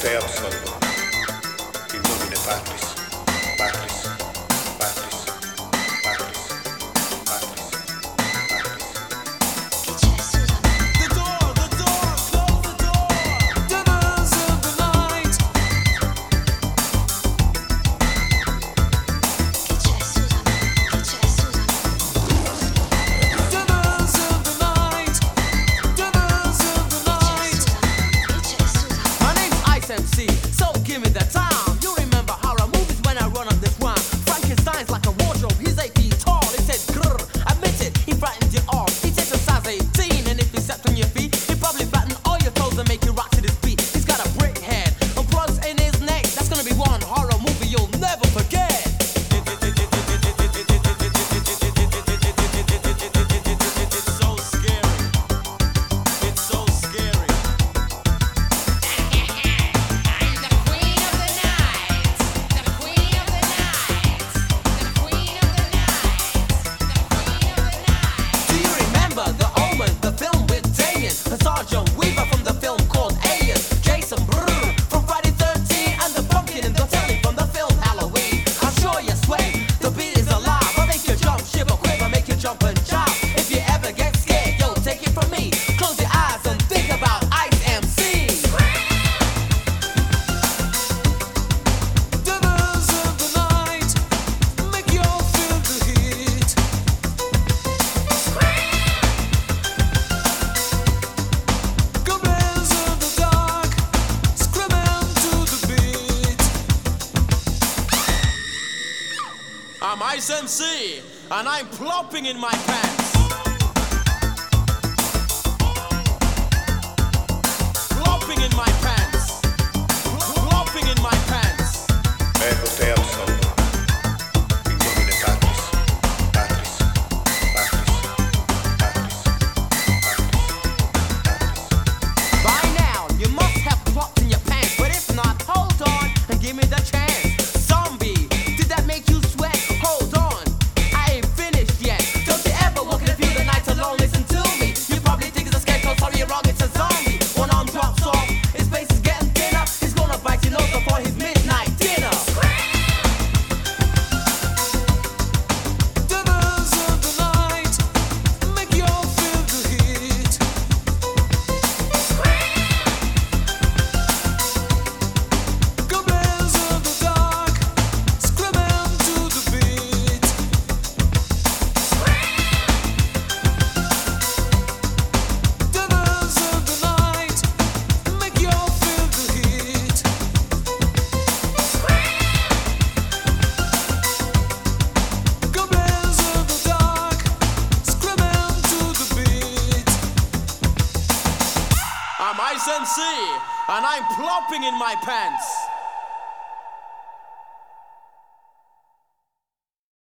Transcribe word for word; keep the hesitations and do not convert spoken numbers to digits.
te absolvo. In nomine Patris, Patris, Patris, Patris, Patris, Patris. Che c'è, Susan? The door, the door, close the door. Dinners of the night. Che c'è, Susan? Che c'è, Susan? Dinners of the night. Dinners of the night. Che c'è, Susan? My name's Ice M C, so give me the time. You remember horror movies when I run up this rhyme. Frankenstein's like a wardrobe, he's eight feet tall. He said grrr, admit it, he frightens you all. He takes a size eighteen, and if you stepped on your feet, he'd probably batten all your toes and make you rock to this beat. He's got a brick head and plugs in his neck. That's gonna be one horror movie you'll never forget. It's so scary. It's so scary. The queen of the night, the queen of the night, the queen of the night, the queen of the night. Do you remember The Omen, the film with Damien, and Sergeant Weaver from the film called Alien, Jason Brrr from Friday thirteen, and the pumpkin in the telly from the film Halloween? I'm sure you sway, the beat is alive. I'll make you jump, shiver, quiver, make you jump and jive. If you ever get scared, yo, take it from me. Close your eyes and think about Ice M C. Dinners of the night. Make you all feel the heat. Goblins of the dark. Screaming to the beat. I'm Ice M C, and I'm plopping in my pants. Plopping in my pants. Plopping in my pants. Ecco te absolvo. In nomine Patris, Patris, Patris, Patris, Patris, Patris. By now, you must have plopped in your pants, but if not, hold on and give me the chance. Zombie, did that make you sweat? Hold on, I ain't finished yet. Don't you ever walk in the field at night alone? Listen to me. You probably think it's a scarecrow, sorry you're wrong, it's a zombie. One arm drops off, his face is getting thinner. He's gonna bite your nose before his midnight dinner. Dinners of the night. Make you all feel the heat. Goblins of the dark. Screaming to the beat. Dinners of the night. Make you all feel the heat. Goblins of the dark. Screaming to the beat. I'm Ice M C, and I'm plopping in my pants.